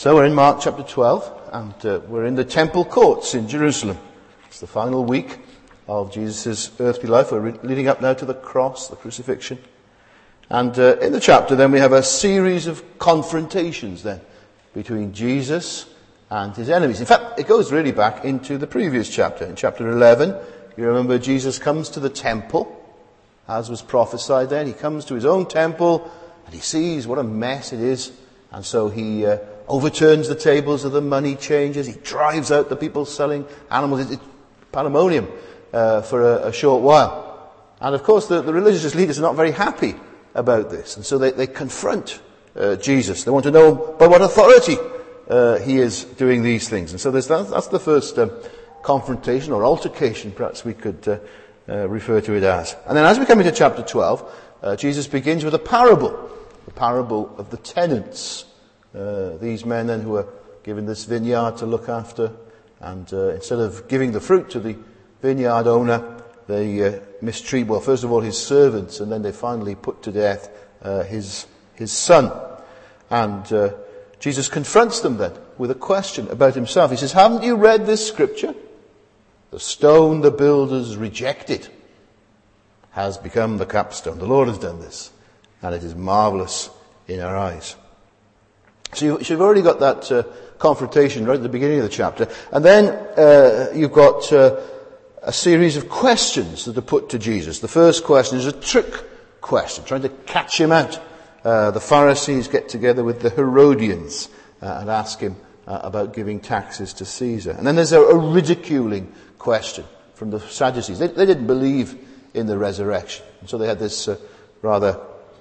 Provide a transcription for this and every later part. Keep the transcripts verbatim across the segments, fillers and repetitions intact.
So we're in Mark chapter twelve, and uh, we're in the temple courts in Jerusalem. It's the final week of Jesus' earthly life. We're re- leading up now to the cross, the crucifixion. And uh, in the chapter then we have a series of confrontations then between Jesus and his enemies. In fact, it goes really back into the previous chapter. In chapter eleven, you remember Jesus comes to the temple, as was prophesied then. He comes to his own temple and he sees what a mess it is. And so he uh, overturns the tables of the money changers. He drives out the people selling animals. It's pandemonium uh, for a, a short while. And of course the, the religious leaders are not very happy about this. And so they, they confront uh, Jesus. They want to know by what authority uh, he is doing these things. And so there's that, that's the first um, confrontation or altercation, perhaps we could uh, uh, refer to it as. And then as we come into chapter twelve, uh, Jesus begins with a parable. The parable of the tenants. Uh, these men then who are given this vineyard to look after, and uh, instead of giving the fruit to the vineyard owner, they uh, mistreat, well, first of all his servants, and then they finally put to death uh, his his son. And uh, Jesus confronts them then with a question about himself. He says, haven't you read this scripture? The stone the builders rejected has become the capstone. The Lord has done this, and it is marvelous in our eyes. So you, you've already got that uh, confrontation right at the beginning of the chapter. And then uh, you've got uh, a series of questions that are put to Jesus. The first question is a trick question, trying to catch him out. Uh, the Pharisees get together with the Herodians uh, and ask him uh, about giving taxes to Caesar. And then there's a, a ridiculing question from the Sadducees. They, they didn't believe in the resurrection. And so they had this uh, rather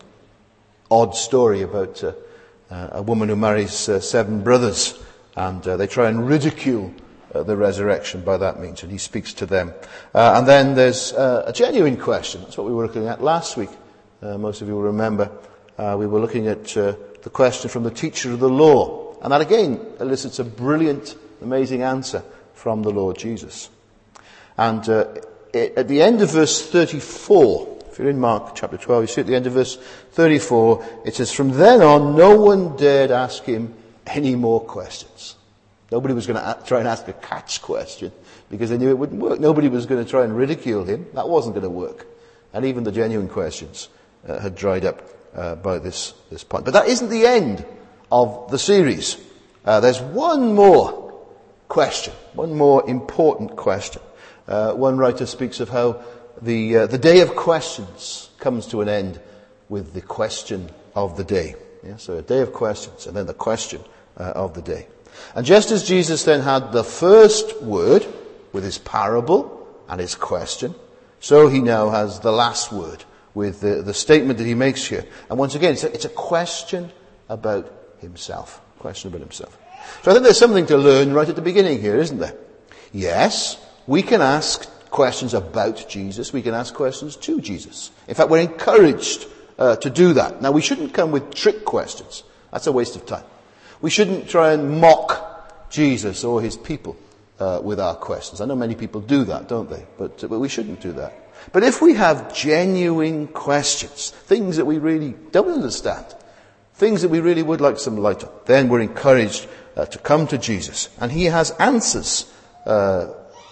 odd story about uh, uh, a woman who marries uh, seven brothers, and uh, they try and ridicule uh, the resurrection by that means, and he speaks to them. Uh, and then there's uh, a genuine question. That's what we were looking at last week. Uh, most of you will remember. Uh, we were looking at uh, the question from the teacher of the law, and that again elicits a brilliant, amazing answer from the Lord Jesus. And uh, it, at the end of verse thirty-four, if you're in Mark chapter twelve, you see at the end of verse thirty-four, it says, from then on, no one dared ask him any more questions. Nobody was going to try and ask a catch question, because they knew it wouldn't work. Nobody was going to try and ridicule him. That wasn't going to work. And even the genuine questions uh, had dried up uh, by this, this point. But that isn't the end of the series. Uh, there's one more question, one more important question. Uh, one writer speaks of how The uh, the day of questions comes to an end with the question of the day. Yeah, so a day of questions and then the question uh, of the day. And just as Jesus then had the first word with his parable and his question, so he now has the last word with the, the statement that he makes here. And once again, it's a, it's a question about himself. Question about himself. So I think there's something to learn right at the beginning here, isn't there? Yes, we can ask questions about Jesus. We can ask questions to Jesus. In fact, we're encouraged uh, to do that. Now, we shouldn't come with trick questions. That's a waste of time. We shouldn't try and mock Jesus or his people uh, with our questions. I know many people do that, don't they? But, uh, but we shouldn't do that. But if we have genuine questions, things that we really don't understand, things that we really would like some light on, then we're encouraged uh, to come to Jesus. And he has answers uh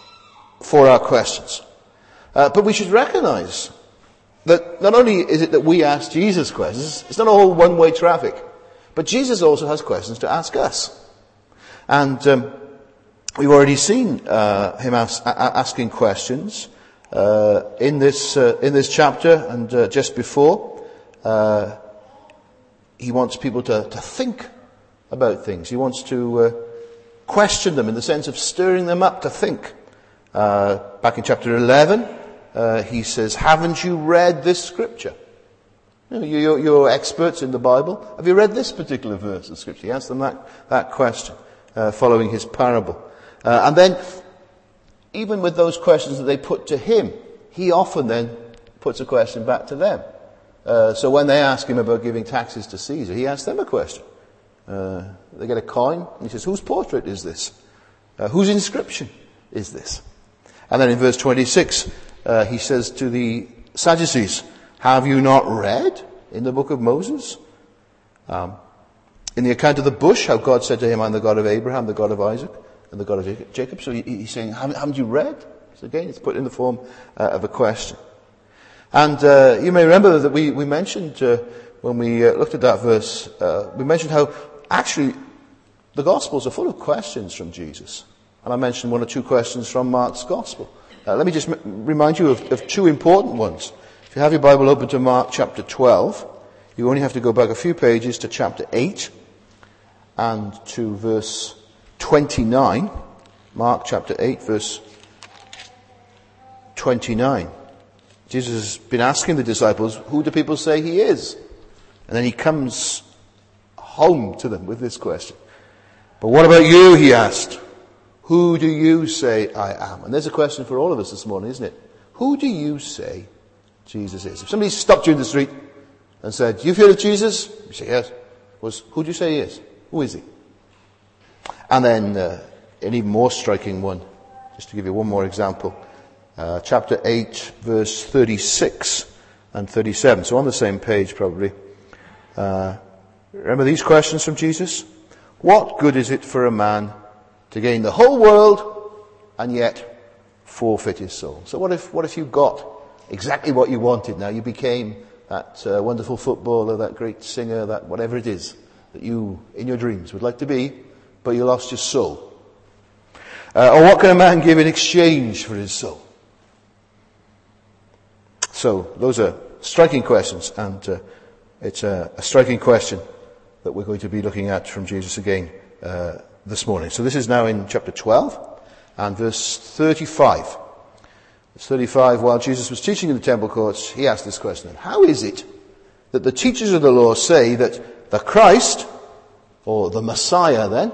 for our questions. Uh, but we should recognize that not only is it that we ask Jesus questions, it's not all one-way traffic, but Jesus also has questions to ask us. And um, we've already seen uh, him ask, a- asking questions uh, in this uh, in this chapter, and uh, just before. Uh, he wants people to, to think about things. He wants to uh, question them in the sense of stirring them up to think. Uh, back in chapter eleven, uh, he says, haven't you read this scripture? You know, you're, you're experts in the Bible. Have you read this particular verse of scripture? He asked them that, that question, uh, following his parable. Uh, and then, even with those questions that they put to him, he often then puts a question back to them. Uh, so when they ask him about giving taxes to Caesar, he asks them a question. Uh, they get a coin, and he says, whose portrait is this? Uh, whose inscription is this? And then in verse twenty-six, uh, he says to the Sadducees, have you not read in the book of Moses? Um, In the account of the bush, how God said to him, I'm the God of Abraham, the God of Isaac, and the God of Jacob. So he, he's saying, haven't, haven't you read? So again, it's put in the form uh, of a question. And uh, you may remember that we, we mentioned, uh, when we uh, looked at that verse, uh, we mentioned how actually the Gospels are full of questions from Jesus. And I mentioned one or two questions from Mark's Gospel. Uh, let me just m- remind you of, of two important ones. If you have your Bible open to Mark chapter twelve, you only have to go back a few pages to chapter eight and to verse twenty-nine. Mark chapter eight, verse twenty-nine. Jesus has been asking the disciples, who do people say he is? And then he comes home to them with this question. But what about you, he asked. Who do you say I am? And there's a question for all of us this morning, isn't it? Who do you say Jesus is? If somebody stopped you in the street and said, you've heard of Jesus? You say, yes. Was, who do you say he is? Who is he? And then uh, an even more striking one, just to give you one more example. Uh, chapter eight, verse thirty-six and thirty-seven. So on the same page, probably. Uh, remember these questions from Jesus? What good is it for a man to gain the whole world and yet forfeit his soul? So what if, what if you got exactly what you wanted now? You became that uh, wonderful footballer, that great singer, that whatever it is that you, in your dreams, would like to be, but you lost your soul. Uh, or what can a man give in exchange for his soul? So, those are striking questions, and uh, it's a, a striking question that we're going to be looking at from Jesus again uh, this morning. So this is now in chapter twelve, and verse thirty-five. Verse thirty-five, while Jesus was teaching in the temple courts, he asked this question, how is it that the teachers of the law say that the Christ, or the Messiah then,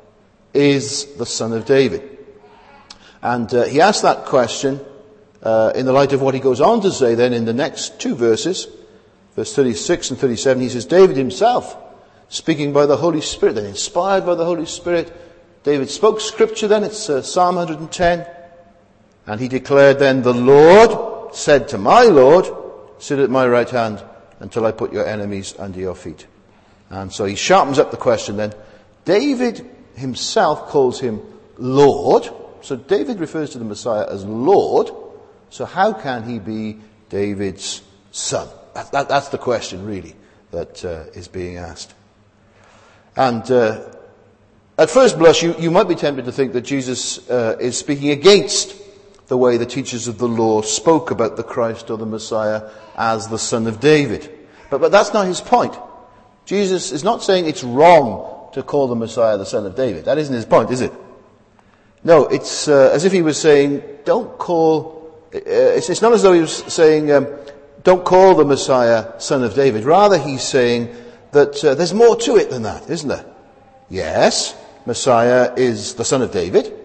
is the son of David? And uh, he asked that question uh, in the light of what he goes on to say then in the next two verses, verse thirty-six and thirty-seven. He says, David himself, speaking by the Holy Spirit, then inspired by the Holy Spirit, David spoke scripture then, it's uh, Psalm one hundred ten, and he declared then, the Lord said to my Lord, sit at my right hand until I put your enemies under your feet. And so he sharpens up the question then. David himself calls him Lord. So David refers to the Messiah as Lord. So how can he be David's son? That, that, that's the question really that uh, is being asked. And uh, at first blush you, you might be tempted to think that Jesus uh, is speaking against the way the teachers of the law spoke about the Christ or the Messiah as the son of David. But, but that's not his point. Jesus is not saying it's wrong to call the Messiah the son of David. That isn't his point, is it? No, it's uh, as if he was saying, don't call, uh, it's, it's not as though he was saying, um, don't call the Messiah son of David. Rather, he's saying that uh, there's more to it than that, isn't there? Yes, Messiah is the son of David,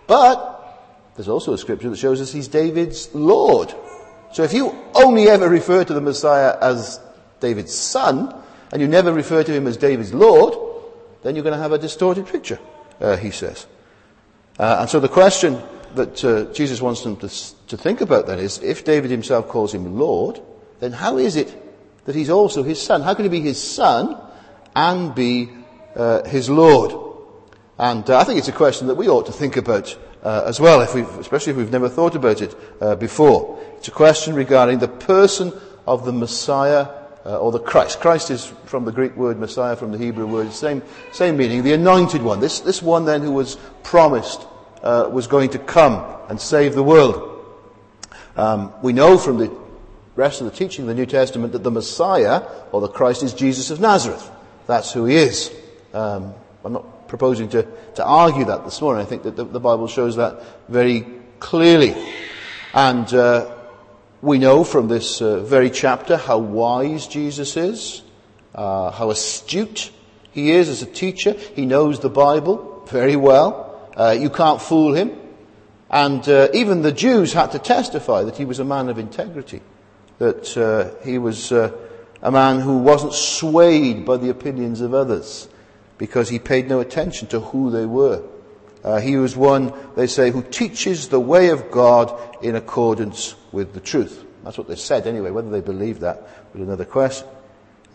but there's also a scripture that shows us he's David's Lord. So if you only ever refer to the Messiah as David's son, and you never refer to him as David's Lord, then you're going to have a distorted picture, uh, he says. Uh, and so the question that uh, Jesus wants them to, to think about then is, if David himself calls him Lord, then how is it that he's also his son? How can he be his son and be uh, his Lord? And uh, I think it's a question that we ought to think about uh, as well, if we've, especially if we've never thought about it uh, before. It's a question regarding the person of the Messiah uh, or the Christ. Christ is from the Greek word, Messiah from the Hebrew word, same same meaning, the anointed one. This this one then who was promised uh, was going to come and save the world. Um, we know from the rest of the teaching of the New Testament that the Messiah or the Christ is Jesus of Nazareth. That's who he is. Um, I'm not proposing to, to argue that this morning. I think that the, the Bible shows that very clearly. And uh, we know from this uh, very chapter how wise Jesus is, uh, how astute he is as a teacher. He knows the Bible very well. Uh, you can't fool him. And uh, even the Jews had to testify that he was a man of integrity, that uh, he was uh, a man who wasn't swayed by the opinions of others, because he paid no attention to who they were. Uh, he was one, they say, who teaches the way of God in accordance with the truth. That's what they said anyway. Whether they believed that was another question.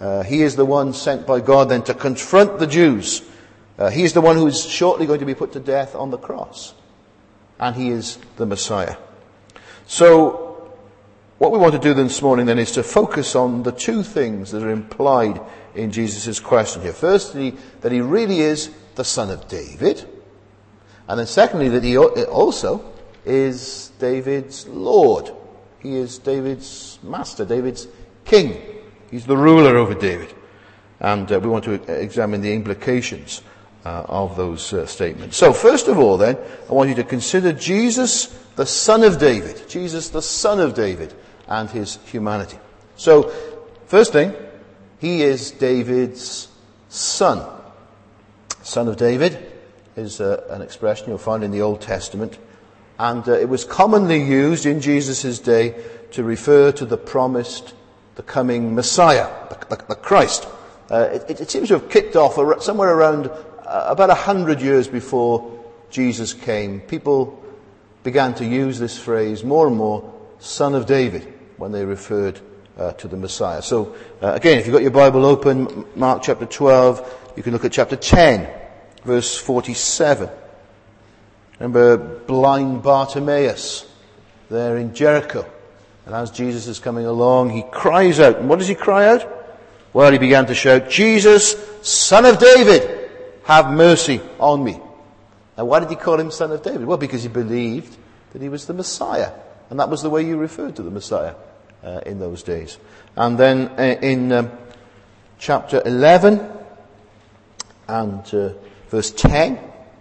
Uh, he is the one sent by God then to confront the Jews. Uh, he is the one who is shortly going to be put to death on the cross. And he is the Messiah. So, what we want to do this morning then is to focus on the two things that are implied in Jesus' question here. Firstly, that he really is the Son of David. And then secondly, that he also is David's Lord. He is David's master, David's king. He's the ruler over David. And uh, we want to examine the implications uh, of those uh, statements. So first of all then, I want you to consider Jesus, the Son of David. Jesus, the Son of David, and his humanity. So, first thing, he is David's son. Son of David is uh, an expression you'll find in the Old Testament. And uh, it was commonly used in Jesus' day to refer to the promised, the coming Messiah, the, the, the Christ. Uh, it, it seems to have kicked off somewhere around uh, about a hundred years before Jesus came. People began to use this phrase more and more, Son of David, when they referred uh, to the Messiah. So, uh, again, if you've got your Bible open, Mark chapter twelve, you can look at chapter ten, verse forty-seven. Remember blind Bartimaeus there in Jericho. And as Jesus is coming along, he cries out. And what does he cry out? Well, he began to shout, Jesus, Son of David, have mercy on me. Now, why did he call him Son of David? Well, because he believed that he was the Messiah. And that was the way you referred to the Messiah uh, in those days. And then uh, in um, chapter eleven and uh, verse ten,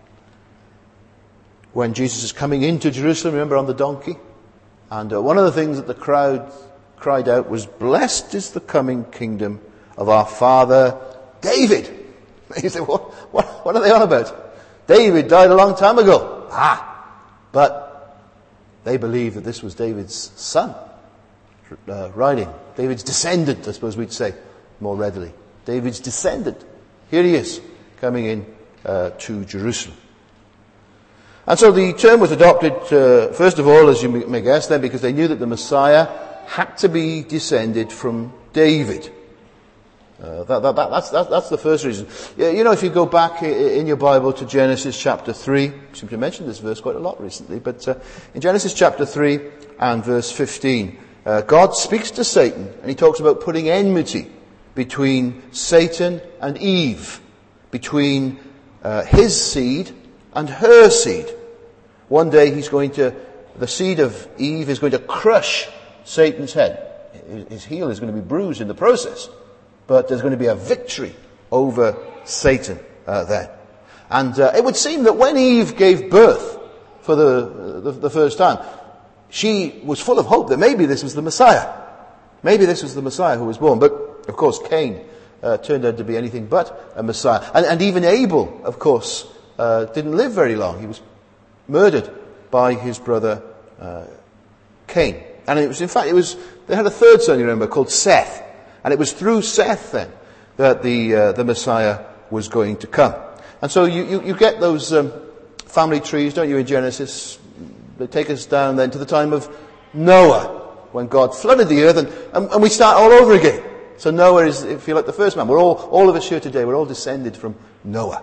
when Jesus is coming into Jerusalem, remember, on the donkey? And uh, one of the things that the crowd cried out was, blessed is the coming kingdom of our father David. You say, what, what, what are they on about? David died a long time ago. Ah, but they believed that this was David's son uh, riding. David's descendant, I suppose we'd say more readily. David's descendant. Here he is, coming in uh, to Jerusalem. And so the term was adopted, uh, first of all, as you may guess then, because they knew that the Messiah had to be descended from David. Uh, that, that, that, that's, that, that's the first reason. You know, if you go back in your Bible to Genesis chapter three, I seem to mention this verse quite a lot recently, but uh, in Genesis chapter three and verse fifteen, uh, God speaks to Satan, and he talks about putting enmity between Satan and Eve, between uh, his seed and her seed. One day he's going to, the seed of Eve is going to crush Satan's head. His heel is going to be bruised in the process. But there's going to be a victory over Satan uh, then. And uh, it would seem that when Eve gave birth for the, the the first time, she was full of hope that maybe this was the Messiah. Maybe this was the Messiah who was born. But, of course, Cain uh, turned out to be anything but a Messiah. And, and even Abel, of course, uh, didn't live very long. He was murdered by his brother uh, Cain. And it was, in fact, it was, they had a third son, you remember, called Seth. And it was through Seth then that the uh, the Messiah was going to come. And so you, you, you get those um, family trees, don't you, in Genesis? They take us down then to the time of Noah, when God flooded the earth, and, and, and we start all over again. So Noah is, if you like, the first man. We're all, all of us here today, we're all descended from Noah.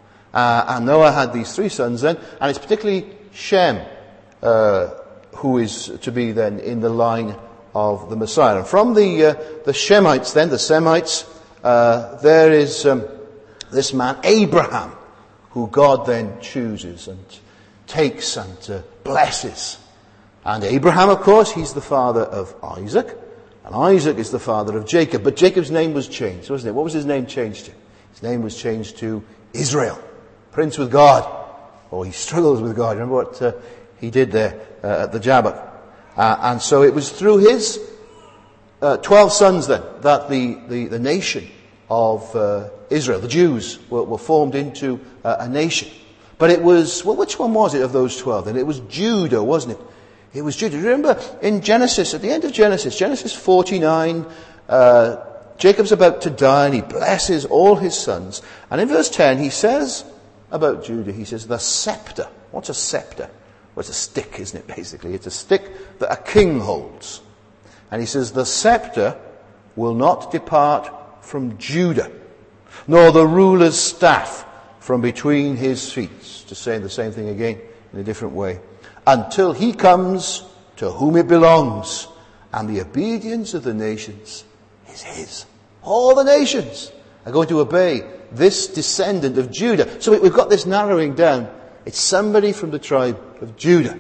Uh, and Noah had these three sons then, and it's particularly Shem, uh, who is to be then in the line of the Messiah. And from the uh, the Shemites then, the Semites, uh, there is um, this man Abraham, who God then chooses and takes and uh, blesses. And Abraham, of course, he's the father of Isaac, and Isaac is the father of Jacob. But Jacob's name was changed, wasn't it? What was his name changed to? His name was changed to Israel, Prince with God. Oh, he struggles with God. Remember what uh, he did there uh, at the Jabbok. Uh, and so it was through his uh, twelve sons then that the, the, the nation of uh, Israel, the Jews, were, were formed into uh, a nation. But it was, well, which one was it of those twelve then? It was Judah, wasn't it? It was Judah. Remember in Genesis, at the end of Genesis, Genesis forty-nine, uh, Jacob's about to die and he blesses all his sons. And in verse ten he says about Judah, he says, the scepter. What's a scepter? Well, it's a stick, isn't it, basically? It's a stick that a king holds. And he says, the scepter will not depart from Judah, nor the ruler's staff from between his feet. Just saying the same thing again in a different way. Until he comes to whom it belongs, and the obedience of the nations is his. All the nations are going to obey this descendant of Judah. So we've got this narrowing down. It's somebody from the tribe of Judah.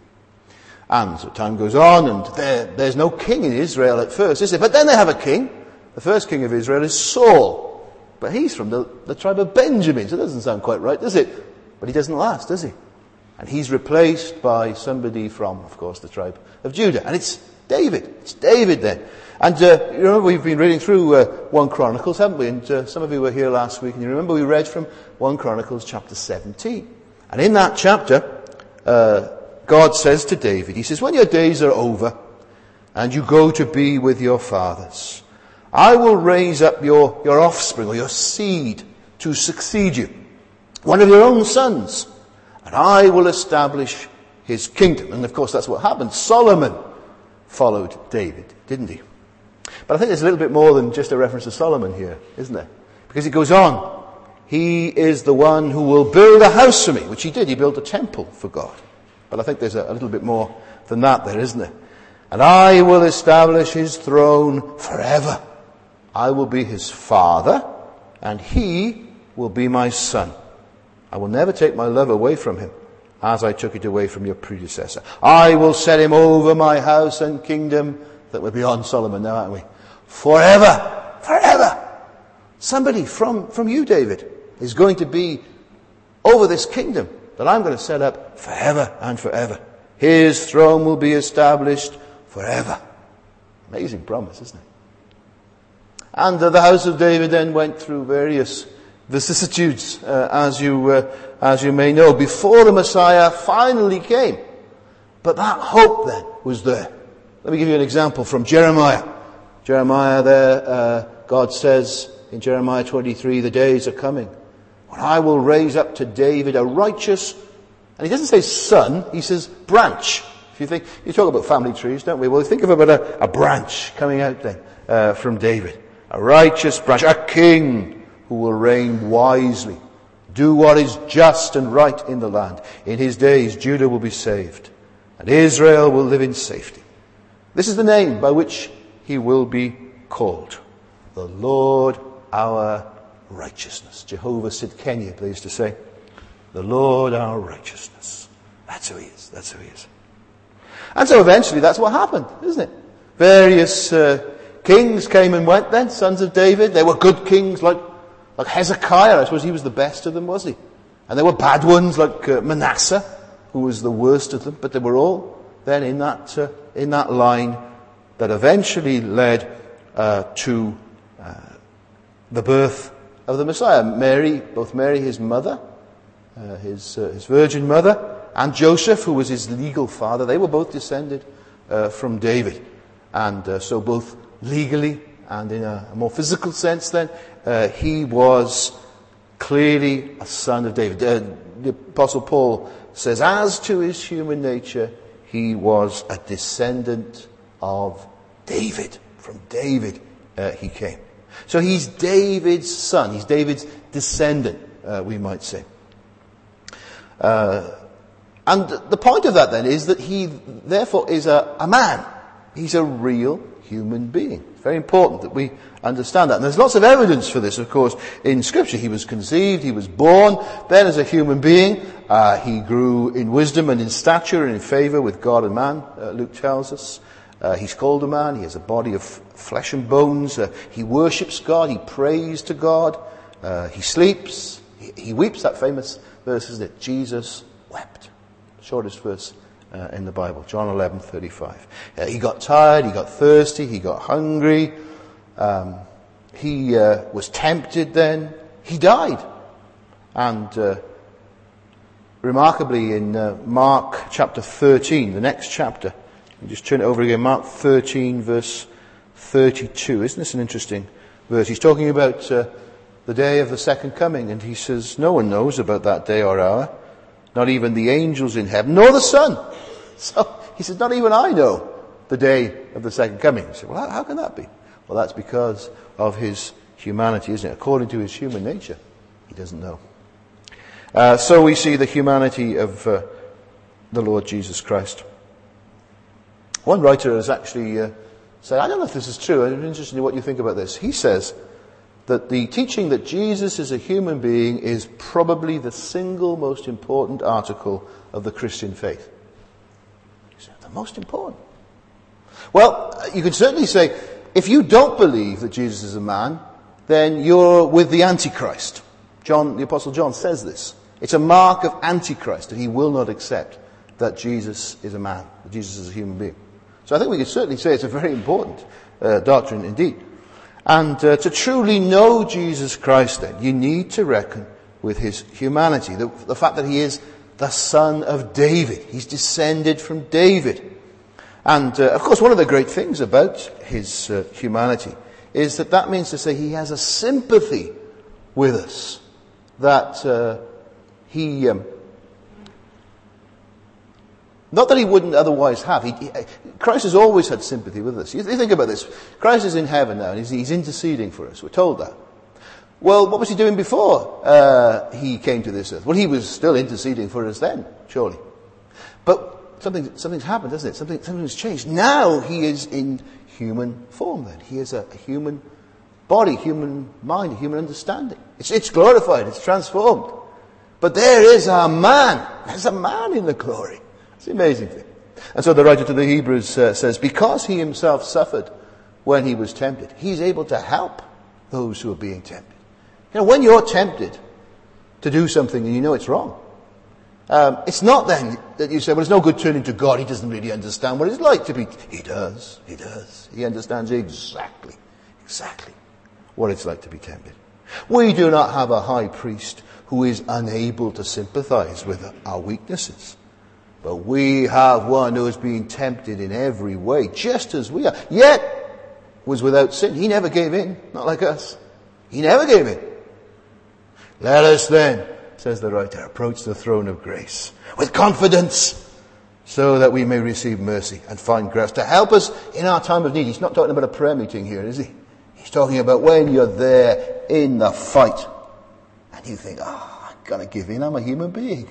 And so time goes on, and there, there's no king in Israel at first, is there? But then they have a king. The first king of Israel is Saul. But he's from the, the tribe of Benjamin, so it doesn't sound quite right, does it? But he doesn't last, does he? And he's replaced by somebody from, of course, the tribe of Judah. And it's David. It's David then. And uh, you remember we've been reading through uh, First Chronicles, haven't we? And uh, some of you were here last week, and you remember we read from First Chronicles chapter seventeen. And in that chapter, uh, God says to David, he says, when your days are over and you go to be with your fathers, I will raise up your, your offspring or your seed to succeed you, one of your own sons, and I will establish his kingdom. And of course that's what happened. Solomon followed David, didn't he? But I think there's a little bit more than just a reference to Solomon here, isn't there? Because it goes on. He is the one who will build a house for me, which he did. He built a temple for God. But I think there's a, a little bit more than that there, isn't there? And I will establish his throne forever. I will be his father, and he will be my son. I will never take my love away from him, as I took it away from your predecessor. I will set him over my house and kingdom. That we're beyond Solomon now, aren't we? Forever. Forever. Somebody from, from you, David, is going to be over this kingdom that I'm going to set up forever and forever. His throne will be established forever. Amazing promise, isn't it? And uh, the house of David then went through various vicissitudes, uh, as you uh, as you may know, before the Messiah finally came. But that hope then was there. Let me give you an example from Jeremiah. Jeremiah there, uh, God says in Jeremiah twenty-three, the days are coming when I will raise up to David a righteous, and he doesn't say son, he says branch. If you think, you talk about family trees, don't we? Well, think of about a, a branch coming out then uh, from David. A righteous branch, a king who will reign wisely, do what is just and right in the land. In his days, Judah will be saved, and Israel will live in safety. This is the name by which he will be called. The Lord our righteousness. Jehovah Sidkenu, they used to say. The Lord our righteousness. That's who he is. That's who he is. And so eventually that's what happened, isn't it? Various uh, kings came and went then, sons of David. They were good kings like, like Hezekiah. I suppose he was the best of them, was he? And there were bad ones like uh, Manasseh, who was the worst of them. But they were all then in that uh, in that line that eventually led uh, to uh, the birth of the Messiah. Mary, both Mary, his mother, uh, his uh, his virgin mother, and Joseph, who was his legal father, they were both descended uh, from David. And uh, so both legally and in a more physical sense then, uh, he was clearly a son of David. Uh, the Apostle Paul says, as to his human nature, he was a descendant of David. From David uh, he came. So he's David's son. He's David's descendant, uh, we might say. Uh, and the point of that then is that he therefore is a, a man. He's a real human being. It's very important that we understand that. And there's lots of evidence for this, of course, in Scripture. He was conceived, he was born, then as a human being, uh, he grew in wisdom and in stature and in favour with God and man, uh, Luke tells us. Uh, he's called a man, he has a body of flesh and bones, uh, he worships God, he prays to God, uh, he sleeps, he, he weeps, that famous verse, isn't it? Jesus wept. Shortest verse uh, in the Bible, John eleven thirty-five. Uh, he got tired, he got thirsty, he got hungry, um, he uh, was tempted then, he died. And uh, remarkably in uh, Mark chapter thirteen, the next chapter, you just turn it over again, Mark thirteen verse thirty-two. Isn't this an interesting verse? He's talking about uh, the day of the second coming, and he says, no one knows about that day or hour, not even the angels in heaven, nor the Son. So he says, not even I know the day of the second coming. You say, well, how, how can that be? Well, that's because of his humanity, isn't it? According to his human nature, he doesn't know. Uh, so we see the humanity of uh, the Lord Jesus Christ. One writer has actually uh, said, I don't know if this is true, I'm interested in what you think about this. He says that the teaching that Jesus is a human being is probably the single most important article of the Christian faith. He said, the most important. Well, you could certainly say, if you don't believe that Jesus is a man, then you're with the Antichrist. John, the Apostle John says this. It's a mark of Antichrist that he will not accept that Jesus is a man, that Jesus is a human being. So I think we could certainly say it's a very important uh, doctrine indeed. And uh, to truly know Jesus Christ then, you need to reckon with his humanity. The, the fact that he is the son of David. He's descended from David. And uh, of course one of the great things about his uh, humanity is that that means to say he has a sympathy with us. That uh, he... Um, Not that he wouldn't otherwise have. He, he, Christ has always had sympathy with us. You think about this. Christ is in heaven now and he's, he's interceding for us. We're told that. Well, what was he doing before uh, he came to this earth? Well, he was still interceding for us then, surely. But something, something's happened, hasn't it? Something, something's changed. Now he is in human form then. He is a, a human body, human mind, human understanding. It's, it's glorified, it's transformed. But there is a man. There's a man in the glory. It's an amazing thing. And so the writer to the Hebrews uh, says, because he himself suffered when he was tempted, he's able to help those who are being tempted. You know, when you're tempted to do something and you know it's wrong, um, it's not then that you say, well, it's no good turning to God. He doesn't really understand what it's like to be... He does. He does. He understands exactly, exactly what it's like to be tempted. We do not have a high priest who is unable to sympathize with our weaknesses. But we have one who is being tempted in every way, just as we are, yet was without sin. He never gave in, not like us. He never gave in. Let us then, says the writer, approach the throne of grace with confidence, so that we may receive mercy and find grace to help us in our time of need. He's not talking about a prayer meeting here, is he? He's talking about when you're there in the fight and you think, oh, I'm going to give in, I'm a human being.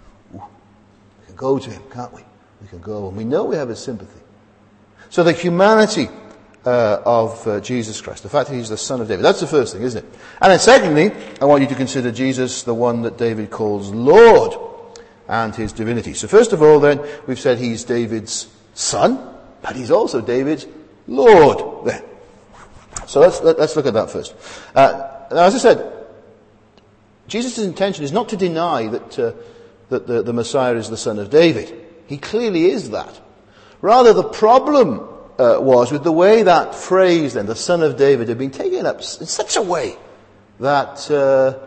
Go to him, can't we? We can go, and we know we have his sympathy. So the humanity uh, of uh, Jesus Christ, the fact that he's the son of David, that's the first thing, isn't it? And then secondly, I want you to consider Jesus the one that David calls Lord, and his divinity. So first of all then, we've said he's David's son, but he's also David's Lord then. So let's, let, let's look at that first. Uh, now as I said, Jesus' intention is not to deny that uh, that the, the Messiah is the son of David. He clearly is that. Rather, the problem uh, was with the way that phrase then, the son of David, had been taken up in such a way that uh,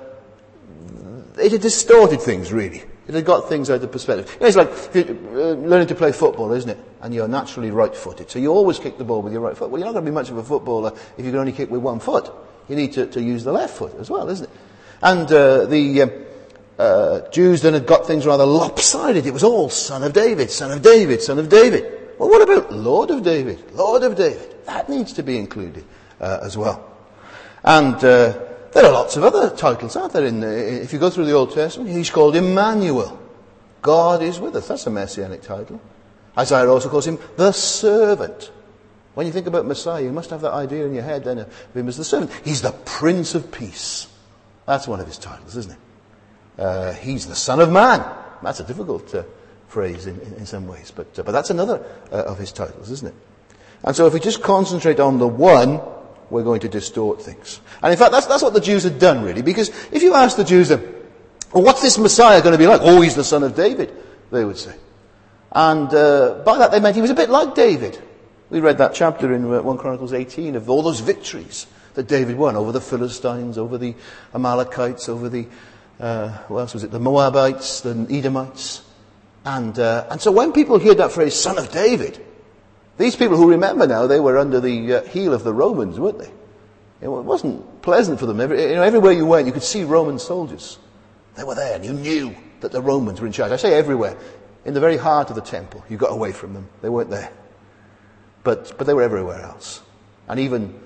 it had distorted things, really. It had got things out of perspective. You know, it's like uh, learning to play football, isn't it? And you're naturally right-footed. So you always kick the ball with your right foot. Well, you're not going to be much of a footballer if you can only kick with one foot. You need to, to use the left foot as well, isn't it? And uh, the... Um, Uh, Jews then had got things rather lopsided. It was all son of David, son of David, son of David. Well, what about Lord of David, Lord of David? That needs to be included uh, as well. And uh, there are lots of other titles, aren't there? In the, if you go through the Old Testament, he's called Emmanuel. God is with us. That's a messianic title. Isaiah also calls him the servant. When you think about Messiah, you must have that idea in your head then of him as the servant. He's the Prince of Peace. That's one of his titles, isn't it? Uh, he's the Son of Man. That's a difficult uh, phrase in, in, in some ways, but uh, but that's another uh, of his titles, isn't it? And so if we just concentrate on the one, we're going to distort things. And in fact, that's that's what the Jews had done, really, because if you ask the Jews, then, well, what's this Messiah going to be like? Oh, he's the son of David, they would say. And uh, by that they meant he was a bit like David. We read that chapter in uh, First Chronicles eighteen of all those victories that David won over the Philistines, over the Amalekites, over the Uh, what else was it? The Moabites, the Edomites. And, uh, and so when people hear that phrase, son of David, these people who remember now, they were under the uh, heel of the Romans, weren't they? It wasn't pleasant for them. Every, you know, everywhere you went, you could see Roman soldiers. They were there, and you knew that the Romans were in charge. I say everywhere. In the very heart of the temple, you got away from them. They weren't there. But, but they were everywhere else. And even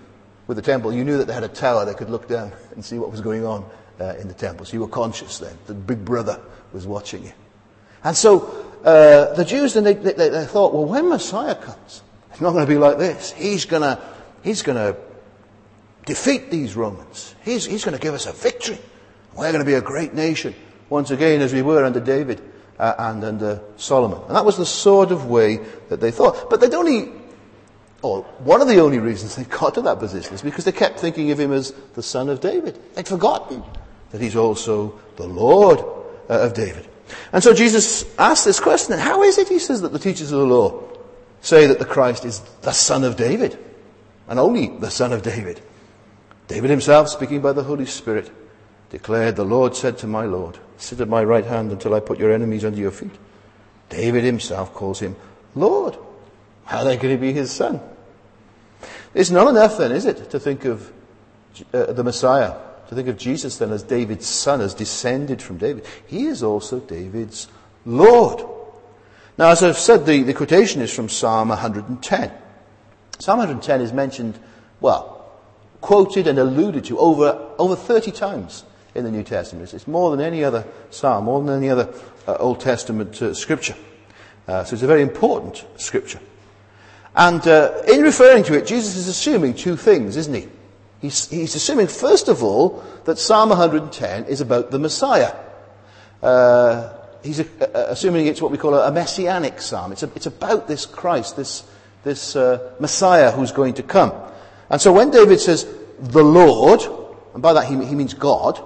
with the temple, you knew that they had a tower that could look down and see what was going on uh, in the temple. So you were conscious then. The big brother was watching you. And so uh, the Jews then, they, they, they thought, well, when Messiah comes, it's not going to be like this. He's going to he's going to defeat these Romans. He's, he's going to give us a victory. We're going to be a great nation once again, as we were under David uh, and under Solomon. And that was the sort of way that they thought. But they'd only, or one of the only reasons they got to that position is because they kept thinking of him as the son of David. They'd forgotten that he's also the Lord uh, of David. And so Jesus asked this question, and how is it, he says, that the teachers of the law say that the Christ is the son of David, and only the son of David? David himself, speaking by the Holy Spirit, declared, the Lord said to my Lord, sit at my right hand until I put your enemies under your feet. David himself calls him Lord. How then can he be his son? It's not enough then, is it, to think of uh, the Messiah, to think of Jesus then as David's son, as descended from David. He is also David's Lord. Now, as I've said, the, the quotation is from Psalm one hundred ten. Psalm one hundred ten is mentioned, well, quoted and alluded to over, over thirty times in the New Testament. It's more than any other psalm, more than any other uh, Old Testament uh, scripture. Uh, so it's a very important scripture. And uh, in referring to it, Jesus is assuming two things, isn't he? He's, he's assuming, first of all, that Psalm one hundred ten is about the Messiah. Uh, he's a, a, assuming it's what we call a, a messianic psalm. It's, a, it's about this Christ, this, this uh, Messiah who's going to come. And so when David says, the Lord, and by that he, he means God,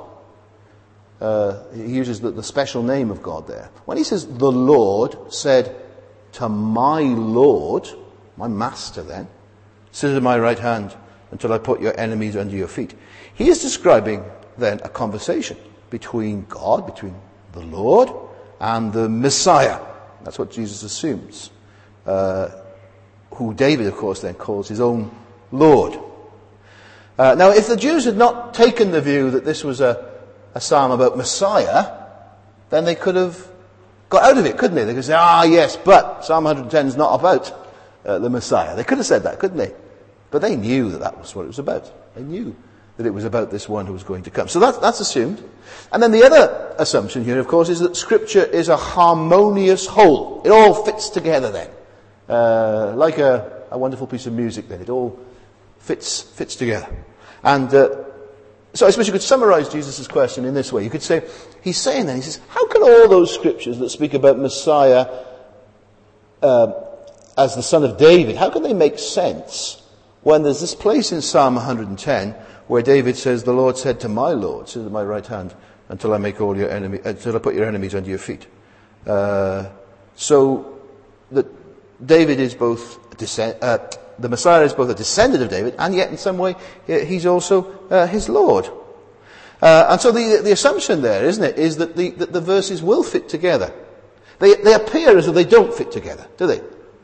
uh, he uses the, the special name of God there. When he says, the Lord said to my Lord, my master then, sit at my right hand until I put your enemies under your feet. He is describing then a conversation between God, between the Lord and the Messiah. That's what Jesus assumes. Uh, who David, of course, then calls his own Lord. Uh, now, if the Jews had not taken the view that this was a, a psalm about Messiah, then they could have got out of it, couldn't they? They could say, ah, yes, but Psalm one hundred ten is not about uh, the Messiah. They could have said that, couldn't they? But they knew that that was what it was about. They knew that it was about this one who was going to come. So that, that's assumed. And then the other assumption here, of course, is that Scripture is a harmonious whole. It all fits together then. Uh, like a, a wonderful piece of music then. It all fits fits together. And uh, so I suppose you could summarize Jesus' question in this way. You could say, he's saying then, he says, how can all those scriptures that speak about Messiah uh, as the son of David, how can they make sense when there's this place in Psalm one hundred ten where David says, the Lord said to my Lord, sit at my right hand until I make all your enemy, until I put your enemies under your feet. Uh, so that David is both descend, uh, the Messiah is both a descendant of David, and yet in some way he's also uh, his Lord. Uh, and so the the assumption there, isn't it, is that the that the verses will fit together. They they appear as though they don't fit together, do they?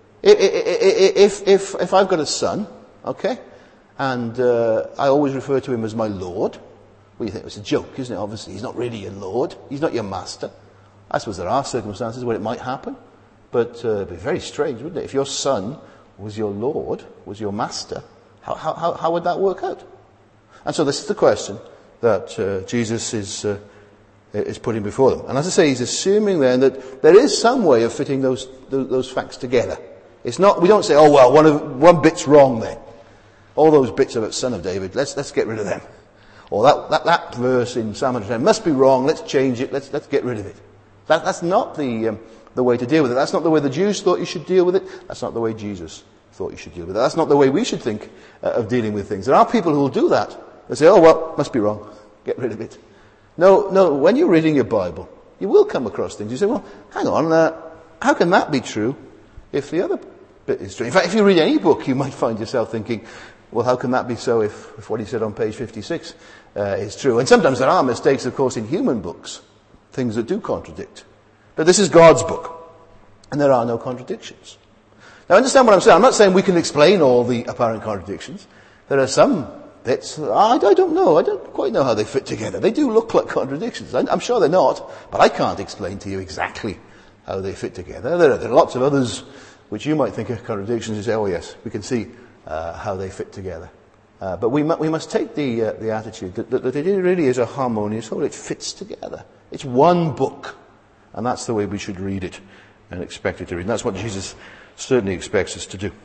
If if if I've got a son, okay, and uh, I always refer to him as my Lord, well, you think it's a joke, isn't it? Obviously, he's not really your Lord. He's not your master. I suppose there are circumstances where it might happen, but uh, it'd be very strange, wouldn't it? If your son was your Lord, was your master, how how how would that work out? And so this is the question that uh, Jesus is uh, is putting before them. And as I say, he's assuming then that there is some way of fitting those those, those facts together. It's not, we don't say, oh well, one of one bit's wrong then. All those bits about son of David, let's let's get rid of them. Or that that, that verse in Psalm one hundred ten must be wrong. Let's change it. Let's let's get rid of it. That that's not the um, the way to deal with it. That's not the way the Jews thought you should deal with it. That's not the way Jesus thought you should deal with it. That's not the way we should think uh, of dealing with things. There are people who will do that. They say, oh well, must be wrong. Get rid of it. No, no, when you're reading your Bible, you will come across things. You say, well, hang on, uh, how can that be true if the other bit is true? In fact, if you read any book, you might find yourself thinking, well, how can that be so if, if what he said on page fifty-six uh, is true? And sometimes there are mistakes, of course, in human books, things that do contradict. But this is God's book, and there are no contradictions. Now, understand what I'm saying. I'm not saying we can explain all the apparent contradictions. There are some bits, I, I don't know, I don't quite know how they fit together. They do look like contradictions. I, I'm sure they're not, but I can't explain to you exactly how they fit together. There are, there are lots of others which you might think are contradictions. You say, oh yes, we can see uh, how they fit together. Uh, but we, mu- we must take the, uh, the attitude that, that, that it really is a harmonious whole. It fits together. It's one book. And that's the way we should read it and expect it to read. And that's what Jesus certainly expects us to do.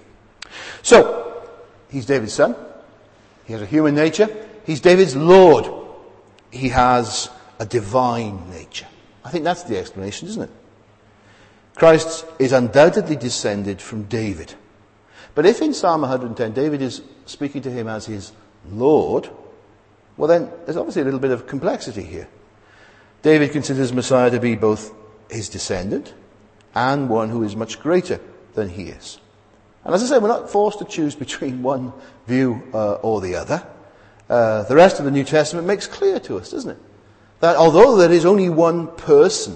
So, he's David's son. He has a human nature. He's David's Lord. He has a divine nature. I think that's the explanation, isn't it? Christ is undoubtedly descended from David. But if in Psalm one hundred ten David is speaking to him as his Lord, well then there's obviously a little bit of complexity here. David considers Messiah to be both his descendant and one who is much greater than he is. And as I said, we're not forced to choose between one view uh, or the other. Uh, the rest of the New Testament makes clear to us, doesn't it? That although there is only one person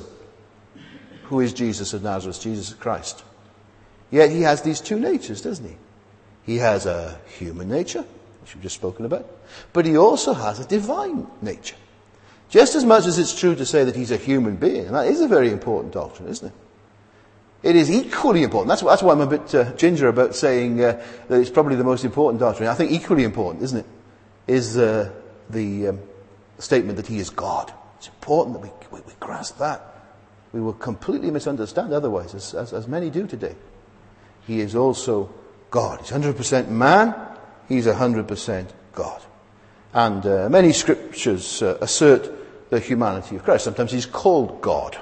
who is Jesus of Nazareth, Jesus Christ, yet he has these two natures, doesn't he? He has a human nature, which we've just spoken about, but he also has a divine nature. Just as much as it's true to say that he's a human being, and that is a very important doctrine, isn't it? It is equally important. That's, that's why I'm a bit uh, ginger about saying uh, that it's probably the most important doctrine. I think equally important, isn't it, is uh, the um, statement that he is God. It's important that we, we, we grasp that. We will completely misunderstand otherwise, as, as, as many do today. He is also God. He's one hundred percent man. He's one hundred percent God. And uh, many scriptures uh, assert the humanity of Christ. Sometimes he's called God.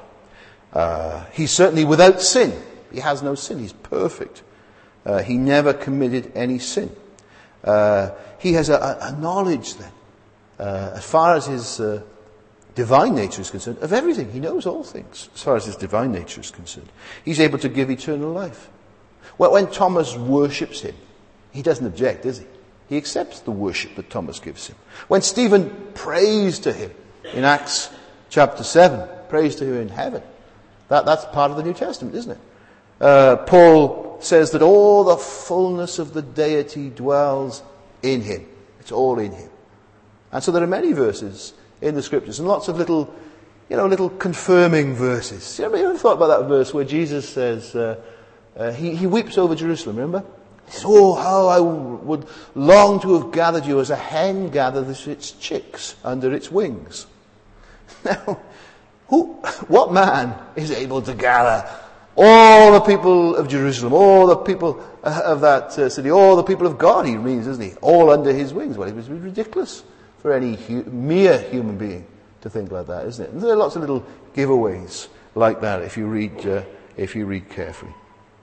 Uh, he's certainly without sin. He has no sin. He's perfect. Uh, he never committed any sin. Uh, he has a, a knowledge then, uh, as far as his uh, divine nature is concerned, of everything. He knows all things as far as his divine nature is concerned. He's able to give eternal life. Well, when Thomas worships him, he doesn't object, does he? He accepts the worship that Thomas gives him. When Stephen prays to him in Acts chapter seven, prays to him in heaven, that, that's part of the New Testament, isn't it? Uh, Paul says that all the fullness of the deity dwells in him. It's all in him. And so there are many verses in the scriptures and lots of little, you know, little confirming verses. You ever, you ever thought about that verse where Jesus says, uh, uh, he, he weeps over Jerusalem, remember? He says, oh, how I would long to have gathered you as a hen gathers its chicks under its wings. Now, who, what man is able to gather all the people of Jerusalem, all the people of that uh, city, all the people of God, he means, isn't he? All under his wings. Well, it would be ridiculous for any hu- mere human being to think like that, isn't it? And there are lots of little giveaways like that if you read, uh, if you read carefully.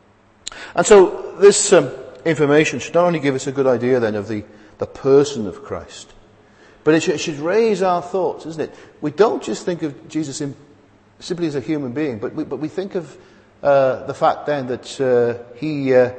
And so this um, information should not only give us a good idea then of the, the person of Christ, but it should, it should raise our thoughts, isn't it? We don't just think of Jesus in, simply as a human being, but we, but we think of uh, the fact then that uh, he uh,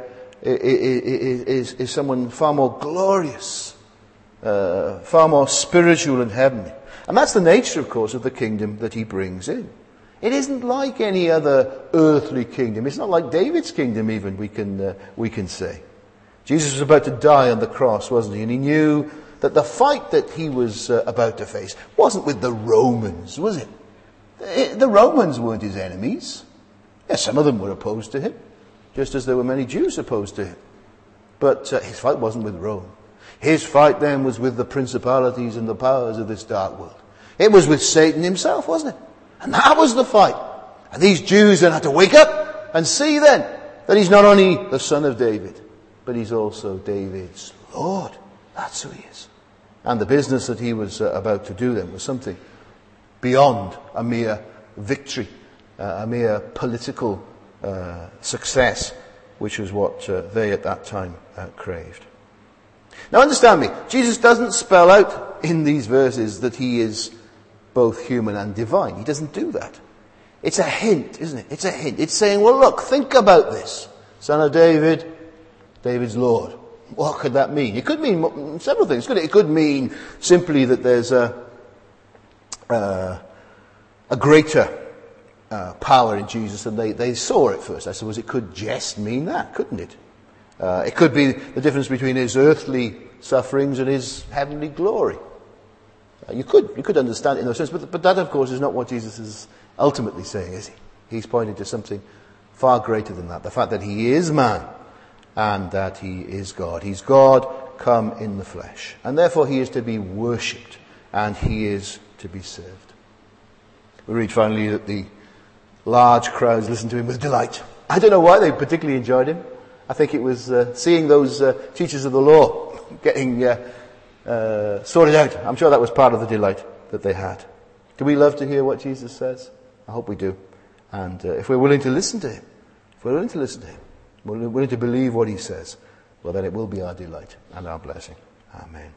is, is someone far more glorious, uh, far more spiritual and heavenly. And that's the nature, of course, of the kingdom that he brings in. It isn't like any other earthly kingdom. It's not like David's kingdom even, we can, uh, we can say. Jesus was about to die on the cross, wasn't he? And he knew that the fight that he was uh, about to face wasn't with the Romans, was it? The, the Romans weren't his enemies. Yes, some of them were opposed to him, just as there were many Jews opposed to him. But uh, his fight wasn't with Rome. His fight then was with the principalities and the powers of this dark world. It was with Satan himself, wasn't it? And that was the fight. And these Jews then had to wake up and see then that he's not only the son of David, but he's also David's Lord. That's who he is. And the business that he was uh, about to do then was something beyond a mere victory, uh, a mere political uh, success, which was what uh, they at that time uh, craved. Now understand me, Jesus doesn't spell out in these verses that he is both human and divine. He doesn't do that. It's a hint, isn't it? It's a hint. It's saying, well, look, think about this. Son of David, David's Lord. What could that mean? It could mean several things, could it? It could mean simply that there's a, uh, a greater uh, power in Jesus than they, they saw at first. I suppose it could just mean that, couldn't it? Uh, it could be the difference between his earthly sufferings and his heavenly glory. Uh, you could you could understand it in those sense, but, but that, of course, is not what Jesus is ultimately saying, is he? He's pointing to something far greater than that. The fact that he is man and that he is God. He's God come in the flesh. And therefore he is to be worshipped and he is to be served. We read finally that the large crowds listened to him with delight. I don't know why they particularly enjoyed him. I think it was uh, seeing those uh, teachers of the law getting uh, uh, sorted out. I'm sure that was part of the delight that they had. Do we love to hear what Jesus says? I hope we do. And uh, if we're willing to listen to him, if we're willing to listen to him, we're willing to believe what he says, well then it will be our delight and our blessing. Amen.